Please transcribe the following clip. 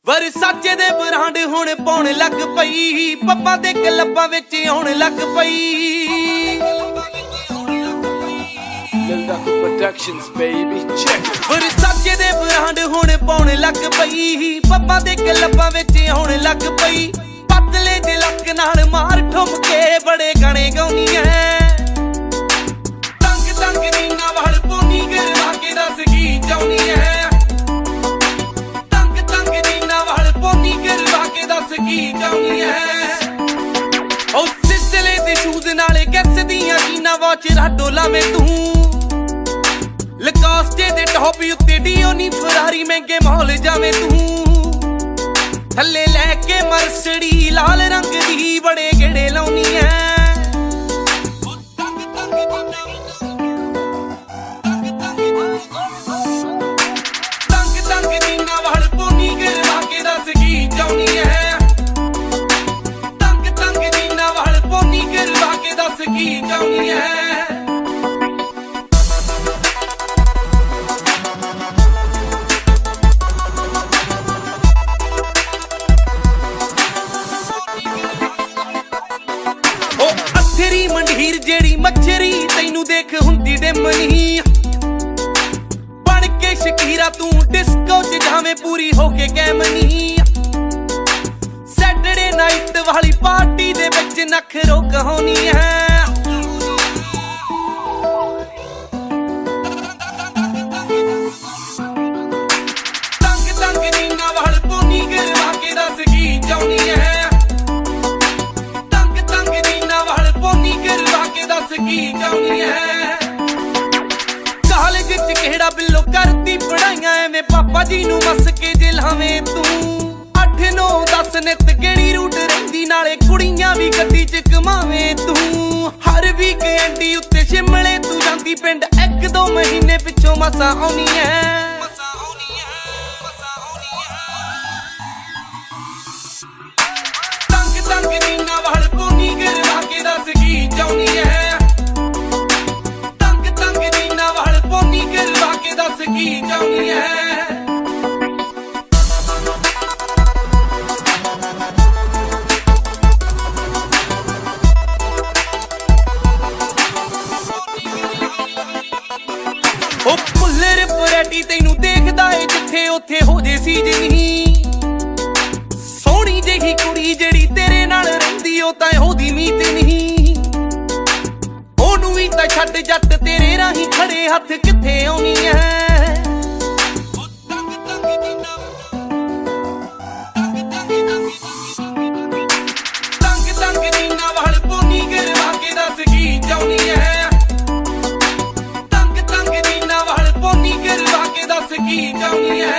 ਵਰਸਾਚੇ ਦੇ ਬ੍ਰਾਂਡ ਹੁਣ ਪਾਉਣ ਲੱਗ ਪਈ, ਪੱਪਾਂ ਦੇ ਕਲੱਬਾਂ ਵਿੱਚ ਆਉਣ ਲੱਗ ਪਈ। Productions, baby, check it. ਵਰਸਾਚੇ ਦੇ ਬ੍ਰਾਂਡ ਹੁਣ ਪਾਉਣ ਲੱਗ ਪਈ, ਪੱਪਾਂ ਦੇ ਕਲੱਬਾਂ ਵਿੱਚ ਆਉਣ ਲੱਗ ਪਈ। ਪਤਲੇ ਦੇ ਲੱਕ ਨਾਲ ਮਾਰ ਠੁੰਮ ਕੇ ਬੜੇ ਗਾਣੇ ਗਾਉਣੀ ਐ। ਤੰਗ ਤੰਗ ਨੀਨਾ ਵਾਲ ਪੋਨੀ ਕਰਵਾ ਕੇ ਦੱਸ ਕੀ ਚਾਹੁੰਦੀ ਐ। ਤੰਗ ਤੰਗ ਨੀਨਾ ਵਾਲ ਪੋਨੀ ਕਰਵਾ ਕੇ ਦੱਸ ਕੀ ਚਾਹੁੰਦੀ ਐ। ਉਹ ਸਿਲਸਿਲੇ ਦੇ ਸ਼ੂਜ਼ ਨਾਲੇ ਕੈਸ ਦੀਆਂ ਜੀਨਾ ਵਾਚ ਰਾਡੋ ਲਾਵੇਂ ਤੂੰ। ਲਕਾਸਟੇ ਦੇ ਟੌਪ ਉੱਤੇ ਡੀਓਨੀ ਫਰਾਰੀ ਮਹਿੰਗੇ ਮਾਲ ਜਾਵੇਂ ਤੂੰ। ਥੱਲੇ ਲੈ ਕੇ ਮਰਸੜੀ ਲਾਲ ਰੰਗ ਦੀ ਬੜੇ ਗੇੜੇ ਲਾਉਣੀ ਐ। ਤੰਗ ਤੰਗ ਨੀਨਾ ਵਾਲ ਪੋਨੀ ਕਰਵਾ ਕੇ ਦੱਸ ਕੀ ਚਾਹੁੰਦੀ ਐ। ਤੰਗ ਤੰਗ ਨੀਨਾ ਵਾਲ ਪੋਨੀ ਕਰਵਾ ਕੇ ਦੱਸ ਕੀ ਚਾਹੁੰਦੀ ਐ। ਤੇਰੀ ਮੰਢੀਰ ਜਿਹੜੀ ਮੱਛਰੀ ਤੈਨੂੰ ਦੇਖ ਹੁੰਦੀ ਡਿਮਨੀ। ਬਣ ਕੇ ਸ਼ਕੀਰਾ ਤੂੰ ਡਿਸਕੋ ਚ ਜਾਵੇਂ ਪੂਰੀ ਹੋ ਕੇ ਕੈਮਨੀ। ਸੈਟਰਡੇ ਨਾਈਟ ਵਾਲੀ ਪਾਰਟੀ ਦੇ ਵਿੱਚ ਨਖਰੋ ਕਹਾਉਣੀ ਹੈ। ਤੰਗ ਤੰਗ ਨੀਨਾ ਵਾਲ ਪੋਨੀ ਕਰਵਾ ਕੇ ਦੱਸ ਕੀ ਚਾਹੁੰਦੀ ਹੈ। ਦੱਸ ਕੀ ਚਾਹੁੰਦੀ ਐ। ਕਾਲਜ ਚ ਕਿਹੜਾ ਬਿੱਲੋ ਕਰਦੀ ਪੜਾਈਆਂ ਐਵੇਂ ਪਾਪਾ ਜੀ ਨੂੰ ਮਸ ਕੇ ਜਿਲਾਵੇਂ ਤੂੰ। 8 9 10 ਨਿਤ ਕਿਹੜੀ ਰੂਟ ਰਹਿੰਦੀ ਨਾਲੇ ਕੁੜੀਆਂ ਵੀ ਗੱਡੀ ਚ ਕਮਾਵੇਂ ਤੂੰ। ਹਰ ਵੀਕਐਂਡ ਉੱਤੇ ਸ਼ਿਮਲੇ ਤੂੰ ਜਾਂਦੀ ਪਿੰਡ 1-2 ਮਹੀਨੇ ਪਿੱਛੋਂ ਮਸਾਂ ਆਉਣੀ ਐ। ਤੰਗ ਤੰਗ ਨੀਨਾ ਵਾਲ ਪੋਨੀ ਕਰਵਾ ਕੇ ਦੱਸ ਕੀ ਚਾਹੁੰਦੀ ਐ। ਦੱਸ ਕੀ ਚਾਹੁੰਦੀ ਐ। ਉਹ ਮੁੱਲਰ ਪਰੈਟੀ ਤੈਨੂੰ ਦੇਖਦਾ ਏ ਜਿੱਥੇ ਉੱਥੇ ਹੋ ਜੇ ਸੀਜ ਨਹੀਂ। ਸੋਹਣੀ ਜਿਹੀ ਕੁੜੀ ਜਿਹੜੀ ਤੇਰੇ ਨਾਲ ਰਹਿੰਦੀ ਉਹ ਤਾਂ ਉਹਦੀ ਮੀਤ ਨਹੀਂ। ਉਹਨੂੰ ਵੀ ਤਾਂ ਛੱਡ ਜੱਟ ਤੇਰੇ ਰਾਹੀਂ ਖੜੇ ਹੱਥ ਕਿੱਥੇ ਆਉਣੀ ਐ। ਤੰਗ ਤੰਗ ਨੀਨਾ ਵਾਲ ਪੋਨੀ ਕਰਵਾ ਕੇ ਦੱਸ ਕੀ ਚਾਹੁੰਦੀ ਐ। ਤੰਗ ਤੰਗ ਨੀਨਾ ਵਾਲ ਪੋਨੀ ਕਰਵਾ ਕੇ ਦੱਸ ਕੀ ਚਾਹੁੰਦੀ ਐ।